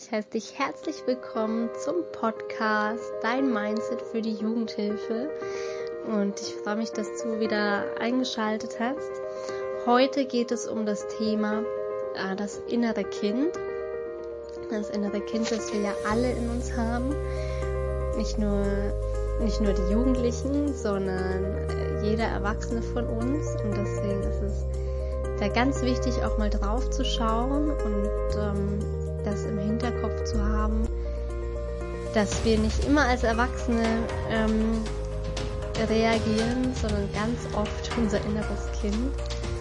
Ich heiße dich herzlich willkommen zum Podcast Dein Mindset für die Jugendhilfe und ich freue mich, dass du wieder eingeschaltet hast. Heute geht es um das Thema das innere Kind. Das innere Kind, das wir ja alle in uns haben. Nicht nur die Jugendlichen, sondern jeder Erwachsene von uns. Und deswegen ist es da ganz wichtig, auch mal drauf zu schauen und das im Hinterkopf zu haben, dass wir nicht immer als Erwachsene reagieren, sondern ganz oft unser inneres Kind.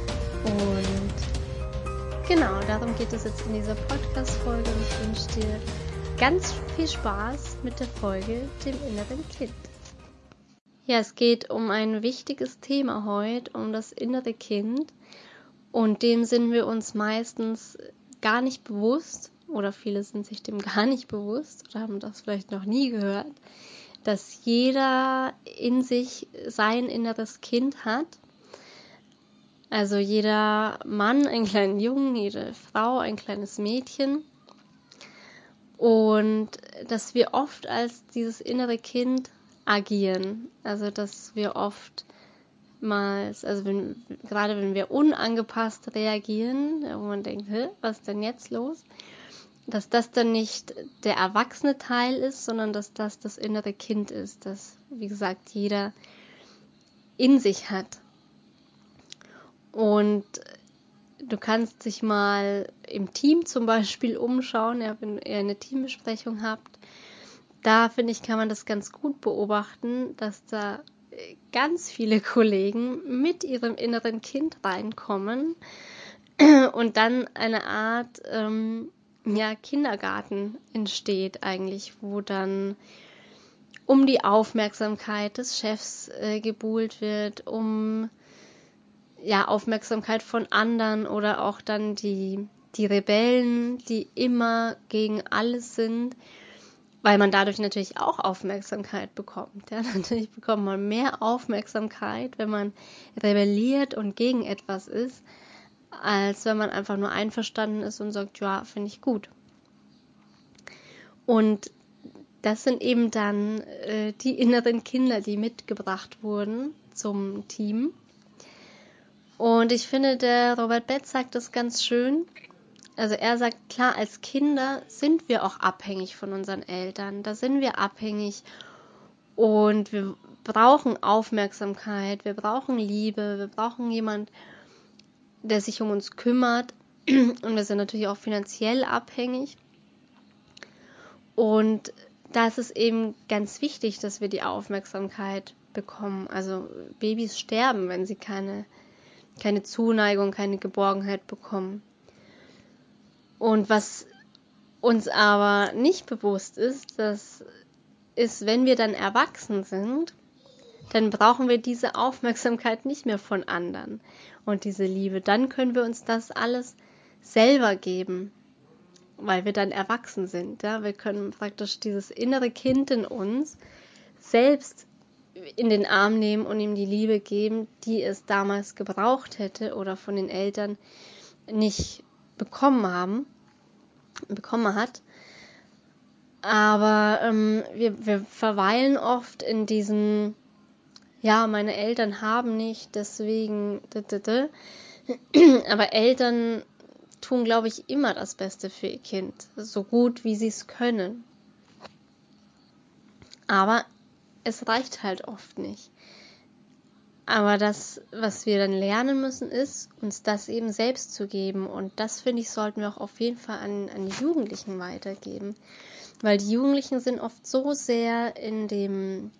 Und genau, darum geht es jetzt in dieser Podcast-Folge und ich wünsche dir ganz viel Spaß mit der Folge, dem inneren Kind. Ja, es geht um ein wichtiges Thema heute, um das innere Kind, und dem sind wir uns meistens gar nicht bewusst, oder viele sind sich dem gar nicht bewusst oder haben das vielleicht noch nie gehört, dass jeder in sich sein inneres Kind hat. Also jeder Mann einen kleinen Jungen, jede Frau ein kleines Mädchen. Und dass wir oft als dieses innere Kind agieren. Also dass wir oftmals, gerade wenn wir unangepasst reagieren, wo man denkt, was ist denn jetzt los? Dass das dann nicht der erwachsene Teil ist, sondern dass das innere Kind ist, das, wie gesagt, jeder in sich hat. Und du kannst dich mal im Team zum Beispiel umschauen, ja, wenn ihr eine Teambesprechung habt. Da, finde ich, kann man das ganz gut beobachten, dass da ganz viele Kollegen mit ihrem inneren Kind reinkommen und dann eine Art Kindergarten entsteht eigentlich, wo dann um die Aufmerksamkeit des Chefs gebuhlt wird, um Aufmerksamkeit von anderen oder auch dann die Rebellen, die immer gegen alles sind, weil man dadurch natürlich auch Aufmerksamkeit bekommt. Ja? Natürlich bekommt man mehr Aufmerksamkeit, wenn man rebelliert und gegen etwas ist, als wenn man einfach nur einverstanden ist und sagt, ja, finde ich gut. Und das sind eben dann die inneren Kinder, die mitgebracht wurden zum Team. Und ich finde, der Robert Betz sagt das ganz schön. Also er sagt, klar, als Kinder sind wir auch abhängig von unseren Eltern. Da sind wir abhängig und wir brauchen Aufmerksamkeit, wir brauchen Liebe, wir brauchen jemand, der sich um uns kümmert, und wir sind natürlich auch finanziell abhängig. Und da ist es eben ganz wichtig, dass wir die Aufmerksamkeit bekommen. Also Babys sterben, wenn sie keine Zuneigung, keine Geborgenheit bekommen. Und was uns aber nicht bewusst ist, das ist, wenn wir dann erwachsen sind, dann brauchen wir diese Aufmerksamkeit nicht mehr von anderen und diese Liebe. Dann können wir uns das alles selber geben, weil wir dann erwachsen sind. Ja? Wir können praktisch dieses innere Kind in uns selbst in den Arm nehmen und ihm die Liebe geben, die es damals gebraucht hätte oder von den Eltern nicht bekommen hat. Aber wir verweilen oft in diesen, meine Eltern haben nicht, deswegen, aber Eltern tun, glaube ich, immer das Beste für ihr Kind, so gut wie sie es können. Aber es reicht halt oft nicht. Aber das, was wir dann lernen müssen, ist, uns das eben selbst zu geben. Und das, finde ich, sollten wir auch auf jeden Fall an die Jugendlichen weitergeben. Weil die Jugendlichen sind oft so sehr in dem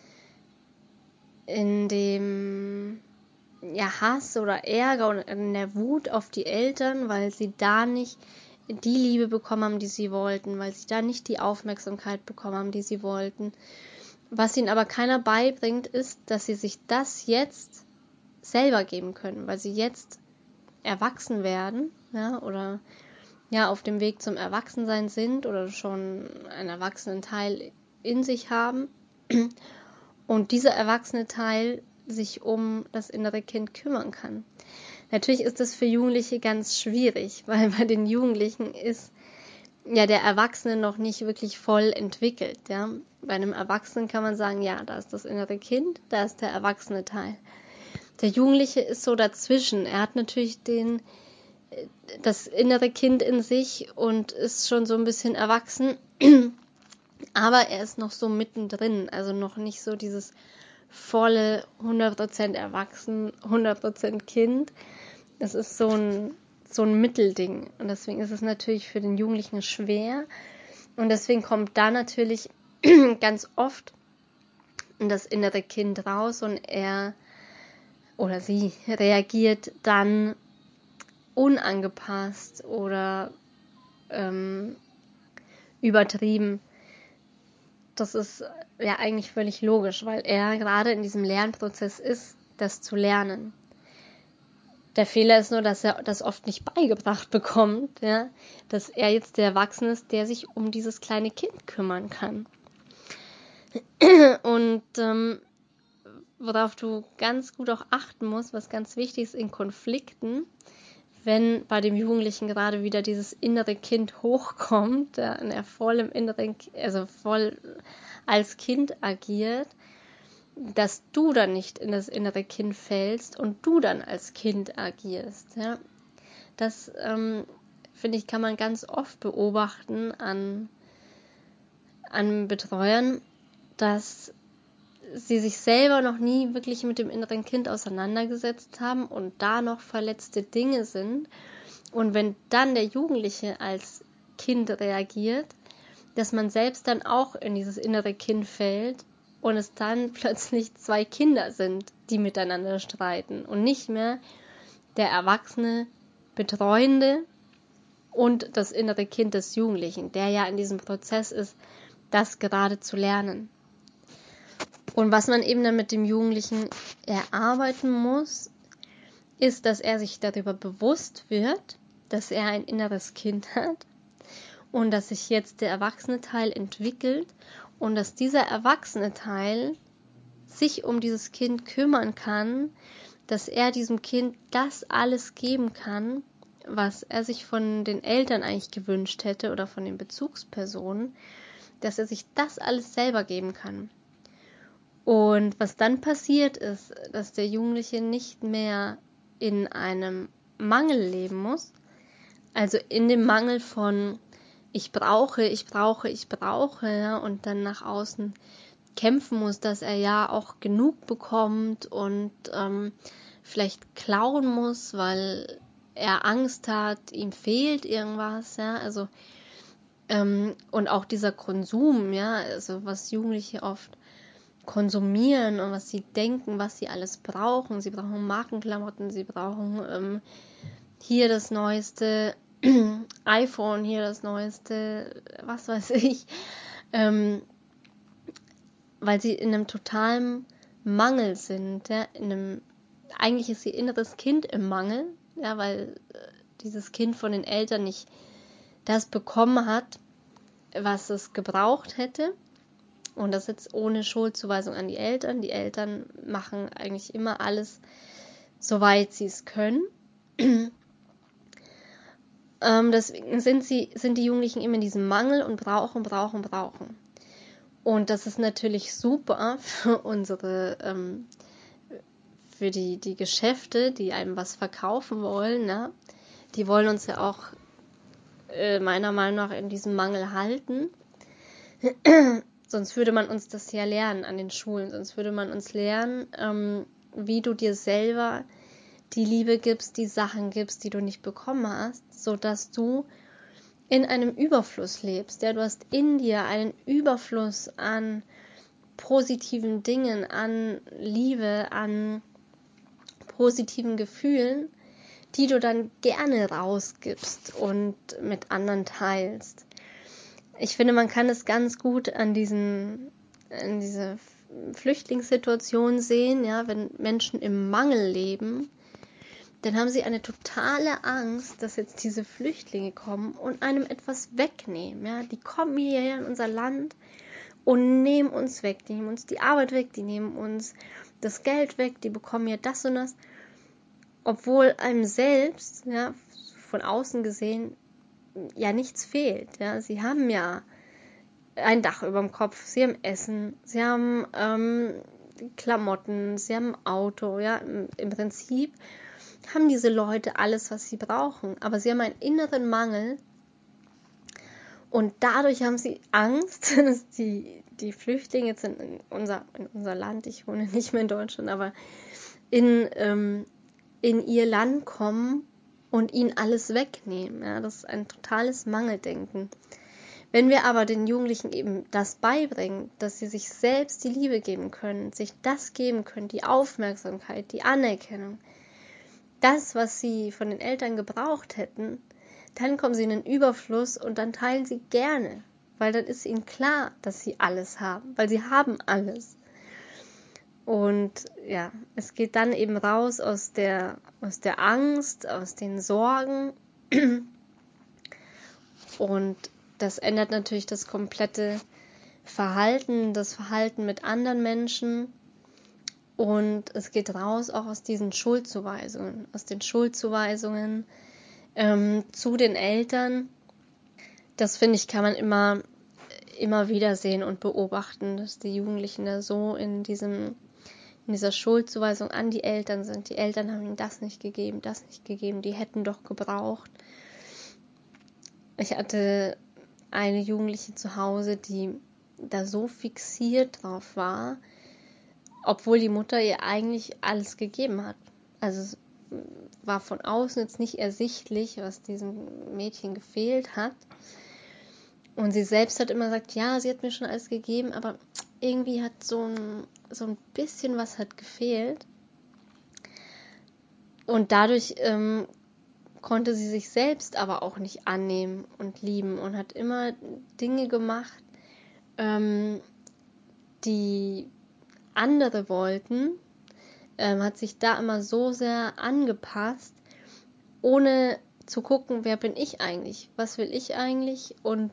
Hass oder Ärger und in der Wut auf die Eltern, weil sie da nicht die Liebe bekommen haben, die sie wollten, weil sie da nicht die Aufmerksamkeit bekommen haben, die sie wollten. Was ihnen aber keiner beibringt, ist, dass sie sich das jetzt selber geben können, weil sie jetzt erwachsen werden, oder auf dem Weg zum Erwachsensein sind oder schon einen erwachsenen Teil in sich haben und dieser erwachsene Teil sich um das innere Kind kümmern kann. Natürlich ist das für Jugendliche ganz schwierig, weil bei den Jugendlichen ist der Erwachsene noch nicht wirklich voll entwickelt. Ja? Bei einem Erwachsenen kann man sagen, ja, da ist das innere Kind, da ist der erwachsene Teil. Der Jugendliche ist so dazwischen. Er hat natürlich das innere Kind in sich und ist schon so ein bisschen erwachsen, aber er ist noch so mittendrin, also noch nicht so dieses volle 100% erwachsen, 100% Kind. Das ist so ein Mittelding und deswegen ist es natürlich für den Jugendlichen schwer und deswegen kommt da natürlich ganz oft das innere Kind raus und er oder sie reagiert dann unangepasst oder übertrieben. Das ist ja eigentlich völlig logisch, weil er gerade in diesem Lernprozess ist, das zu lernen. Der Fehler ist nur, dass er das oft nicht beigebracht bekommt, ja, dass er jetzt der Erwachsene ist, der sich um dieses kleine Kind kümmern kann. Und worauf du ganz gut auch achten musst, was ganz wichtig ist in Konflikten, wenn bei dem Jugendlichen gerade wieder dieses innere Kind hochkommt, ja, und er voll im inneren, also voll als Kind agiert, dass du dann nicht in das innere Kind fällst und du dann als Kind agierst. Ja. Das, finde ich, kann man ganz oft beobachten an Betreuern, dass sie sich selber noch nie wirklich mit dem inneren Kind auseinandergesetzt haben und da noch verletzte Dinge sind. Und wenn dann der Jugendliche als Kind reagiert, dass man selbst dann auch in dieses innere Kind fällt und es dann plötzlich 2 Kinder sind, die miteinander streiten und nicht mehr der erwachsene Betreuende und das innere Kind des Jugendlichen, der ja in diesem Prozess ist, das gerade zu lernen. Und was man eben dann mit dem Jugendlichen erarbeiten muss, ist, dass er sich darüber bewusst wird, dass er ein inneres Kind hat und dass sich jetzt der erwachsene Teil entwickelt und dass dieser erwachsene Teil sich um dieses Kind kümmern kann, dass er diesem Kind das alles geben kann, was er sich von den Eltern eigentlich gewünscht hätte oder von den Bezugspersonen, dass er sich das alles selber geben kann. Und was dann passiert ist, dass der Jugendliche nicht mehr in einem Mangel leben muss, also in dem Mangel von ich brauche, ja, und dann nach außen kämpfen muss, dass er ja auch genug bekommt und vielleicht klauen muss, weil er Angst hat, ihm fehlt irgendwas, ja, also und auch dieser Konsum, ja, also was Jugendliche oft konsumieren und was sie denken, was sie alles brauchen. Sie brauchen Markenklamotten, sie brauchen hier das neueste iPhone, hier das neueste, was weiß ich, weil sie in einem totalen Mangel sind. Ja, eigentlich ist ihr inneres Kind im Mangel, ja, weil dieses Kind von den Eltern nicht das bekommen hat, was es gebraucht hätte. Und das jetzt ohne Schuldzuweisung an die Eltern. Die Eltern machen eigentlich immer alles, soweit sie es können. Deswegen sind die Jugendlichen immer in diesem Mangel und brauchen. Und das ist natürlich super für für die Geschäfte, die einem was verkaufen wollen. Ne? Die wollen uns ja auch meiner Meinung nach in diesem Mangel halten. Sonst würde man uns das ja lernen an den Schulen. Sonst würde man uns lernen, wie du dir selber die Liebe gibst, die Sachen gibst, die du nicht bekommen hast, sodass du in einem Überfluss lebst. Ja, du hast in dir einen Überfluss an positiven Dingen, an Liebe, an positiven Gefühlen, die du dann gerne rausgibst und mit anderen teilst. Ich finde, man kann es ganz gut an diese Flüchtlingssituation sehen, ja, wenn Menschen im Mangel leben, dann haben sie eine totale Angst, dass jetzt diese Flüchtlinge kommen und einem etwas wegnehmen. Ja, die kommen hierher in unser Land und nehmen uns weg, die nehmen uns die Arbeit weg, die nehmen uns das Geld weg, die bekommen hier das und das, obwohl einem selbst, ja, von außen gesehen, ja nichts fehlt. Ja? Sie haben ja ein Dach über dem Kopf, sie haben Essen, sie haben Klamotten, sie haben ein Auto. Ja? Im Prinzip haben diese Leute alles, was sie brauchen, aber sie haben einen inneren Mangel und dadurch haben sie Angst, dass die Flüchtlinge jetzt in unser Land, ich wohne nicht mehr in Deutschland, aber in ihr Land kommen und ihnen alles wegnehmen. Ja, das ist ein totales Mangeldenken. Wenn wir aber den Jugendlichen eben das beibringen, dass sie sich selbst die Liebe geben können, sich das geben können, die Aufmerksamkeit, die Anerkennung, das, was sie von den Eltern gebraucht hätten, dann kommen sie in den Überfluss und dann teilen sie gerne, weil dann ist ihnen klar, dass sie alles haben, weil sie haben alles. Und ja, es geht dann eben raus aus der Angst, aus den Sorgen. Und das ändert natürlich das komplette Verhalten, das Verhalten mit anderen Menschen. Und es geht raus auch aus diesen Schuldzuweisungen, zu den Eltern. Das finde ich, kann man immer wieder sehen und beobachten, dass die Jugendlichen da so in dieser Schuldzuweisung an die Eltern sind. Die Eltern haben ihnen das nicht gegeben, die hätten doch gebraucht. Ich hatte eine Jugendliche zu Hause, die da so fixiert drauf war, obwohl die Mutter ihr eigentlich alles gegeben hat. Also es war von außen jetzt nicht ersichtlich, was diesem Mädchen gefehlt hat. Und sie selbst hat immer gesagt, ja, sie hat mir schon alles gegeben, aber irgendwie hat so ein bisschen was hat gefehlt. Und dadurch konnte sie sich selbst aber auch nicht annehmen und lieben und hat immer Dinge gemacht, die andere wollten, hat sich da immer so sehr angepasst, ohne zu gucken, wer bin ich eigentlich, was will ich eigentlich und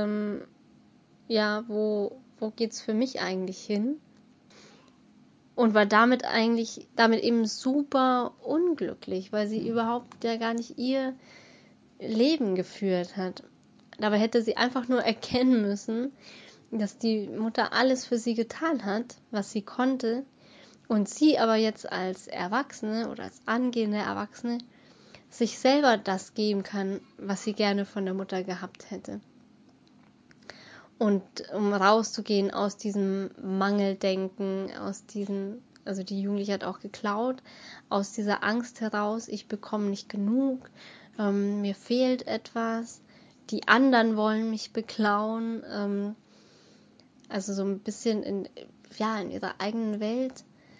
ja, wo geht's für mich eigentlich hin? Und war damit eben super unglücklich, weil sie überhaupt ja gar nicht ihr Leben geführt hat. Dabei hätte sie einfach nur erkennen müssen, dass die Mutter alles für sie getan hat, was sie konnte, und sie aber jetzt als Erwachsene oder als angehende Erwachsene sich selber das geben kann, was sie gerne von der Mutter gehabt hätte. Und um rauszugehen aus diesem Mangeldenken, also die Jugendliche hat auch geklaut, aus dieser Angst heraus, ich bekomme nicht genug, mir fehlt etwas, die anderen wollen mich beklauen, also so ein bisschen in ihrer eigenen Welt.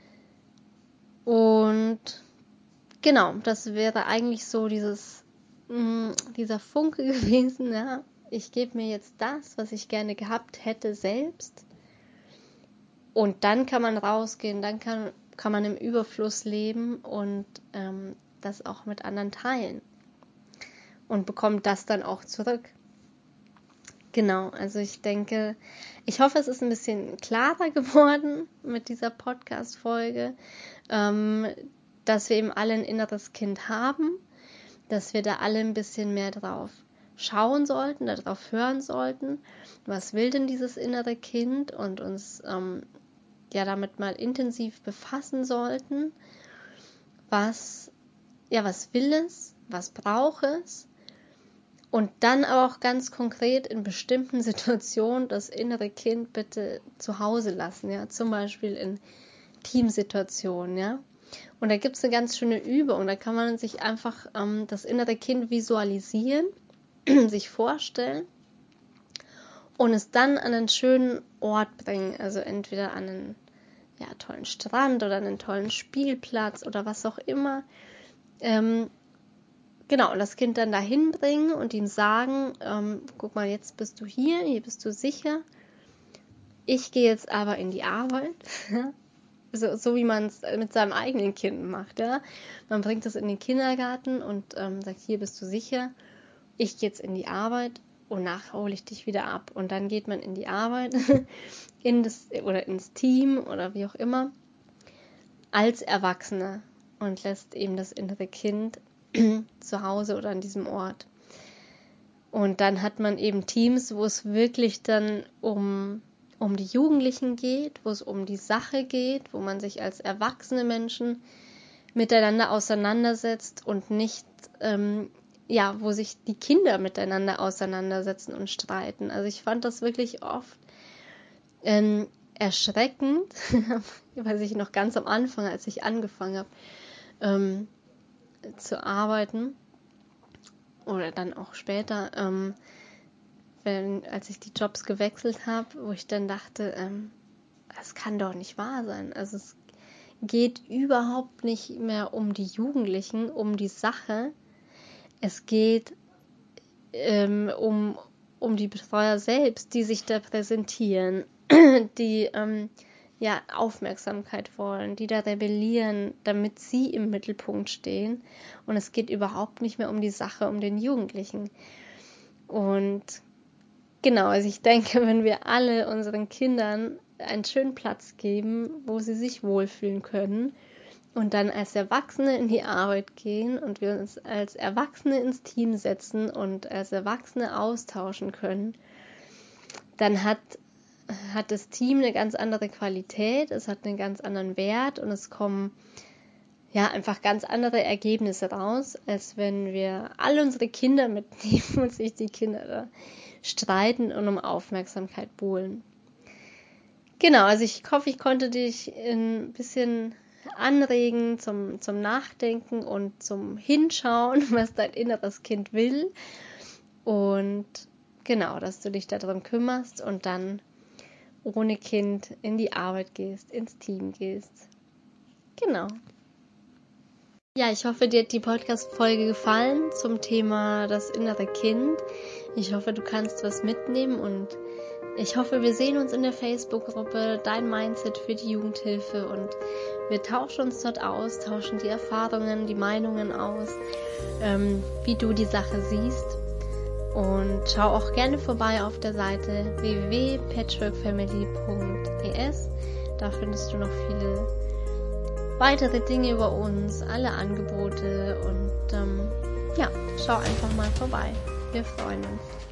Und genau, das wäre eigentlich so dieser Funke gewesen, ja. Ich gebe mir jetzt das, was ich gerne gehabt hätte, selbst. Und dann kann man rausgehen, dann kann man im Überfluss leben und das auch mit anderen teilen. Und bekommt das dann auch zurück. Genau, also ich hoffe, es ist ein bisschen klarer geworden mit dieser Podcast-Folge, dass wir eben alle ein inneres Kind haben, dass wir da alle ein bisschen mehr drauf schauen sollten, darauf hören sollten, was will denn dieses innere Kind, und uns damit mal intensiv befassen sollten, was will es, was braucht es, und dann aber auch ganz konkret in bestimmten Situationen das innere Kind bitte zu Hause lassen, ja, zum Beispiel in Teamsituationen, ja. Und da gibt es eine ganz schöne Übung, da kann man sich einfach das innere Kind visualisieren, sich vorstellen und es dann an einen schönen Ort bringen, also entweder an einen tollen Strand oder einen tollen Spielplatz oder was auch immer. Genau, und das Kind dann dahin bringen und ihm sagen, guck mal, jetzt bist du hier bist du sicher. Ich gehe jetzt aber in die Arbeit. so wie man es mit seinem eigenen Kind macht. Ja? Man bringt es in den Kindergarten und sagt, hier bist du sicher. Ich gehe jetzt in die Arbeit und nachher hole ich dich wieder ab. Und dann geht man in die Arbeit, ins Team oder wie auch immer, als Erwachsener und lässt eben das innere Kind zu Hause oder an diesem Ort. Und dann hat man eben Teams, wo es wirklich dann um die Jugendlichen geht, wo es um die Sache geht, wo man sich als erwachsene Menschen miteinander auseinandersetzt und nicht, wo sich die Kinder miteinander auseinandersetzen und streiten. Also ich fand das wirklich oft erschreckend, weiß ich noch ganz am Anfang, als ich angefangen habe zu arbeiten oder dann auch später, als ich die Jobs gewechselt habe, wo ich dann dachte, das kann doch nicht wahr sein. Also es geht überhaupt nicht mehr um die Jugendlichen, um die Sache. Es geht um die Betreuer selbst, die sich da präsentieren, die Aufmerksamkeit wollen, die da rebellieren, damit sie im Mittelpunkt stehen. Und es geht überhaupt nicht mehr um die Sache, um den Jugendlichen. Und genau, also ich denke, wenn wir alle unseren Kindern einen schönen Platz geben, wo sie sich wohlfühlen können und dann als Erwachsene in die Arbeit gehen und wir uns als Erwachsene ins Team setzen und als Erwachsene austauschen können, dann hat das Team eine ganz andere Qualität, es hat einen ganz anderen Wert und es kommen einfach ganz andere Ergebnisse raus, als wenn wir alle unsere Kinder mitnehmen und sich die Kinder da streiten und um Aufmerksamkeit buhlen. Genau, also ich hoffe, ich konnte dich ein bisschen anregen zum Nachdenken und zum Hinschauen, was dein inneres Kind will. Und genau, dass du dich darum kümmerst und dann ohne Kind in die Arbeit gehst, ins Team gehst. Genau. Ja, ich hoffe, dir hat die Podcast-Folge gefallen zum Thema das innere Kind. Ich hoffe, du kannst was mitnehmen und ich hoffe, wir sehen uns in der Facebook-Gruppe Dein Mindset für die Jugendhilfe und wir tauschen uns dort aus, tauschen die Erfahrungen, die Meinungen aus, wie du die Sache siehst. Und schau auch gerne vorbei auf der Seite www.patchworkfamily.es. Da findest du noch viele weitere Dinge über uns, alle Angebote und schau einfach mal vorbei. Wir freuen uns.